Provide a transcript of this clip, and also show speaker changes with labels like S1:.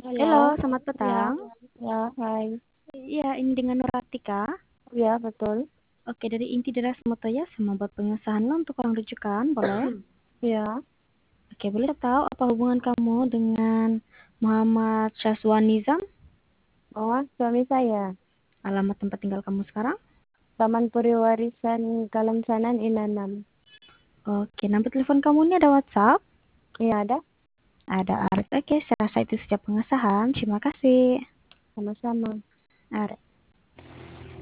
S1: Halo,
S2: Halo, selamat
S1: ya,
S2: petang.
S1: ya, hai.
S2: Iya, ini dengan Nuratika.
S1: Ya, betul.
S2: Oke, dari Inti Deras Moto ya, sama buat pengesahan lo untuk orang rujukan, boleh?
S1: Ya,
S2: Oke, boleh tahu apa hubungan kamu dengan Muhammad Syazwan Nizam?
S1: oh, suami saya.
S2: Alamat tempat tinggal kamu sekarang?
S1: Taman Puri Warisan Kalamsanan Inanam.
S2: Oke, nomor telepon kamu ini ada WhatsApp?
S1: Iya, ada.
S2: Ada Aris. Oke, saya rasa itu sejak pengesahan. Terima kasih.
S1: Sama-sama.
S2: Aris.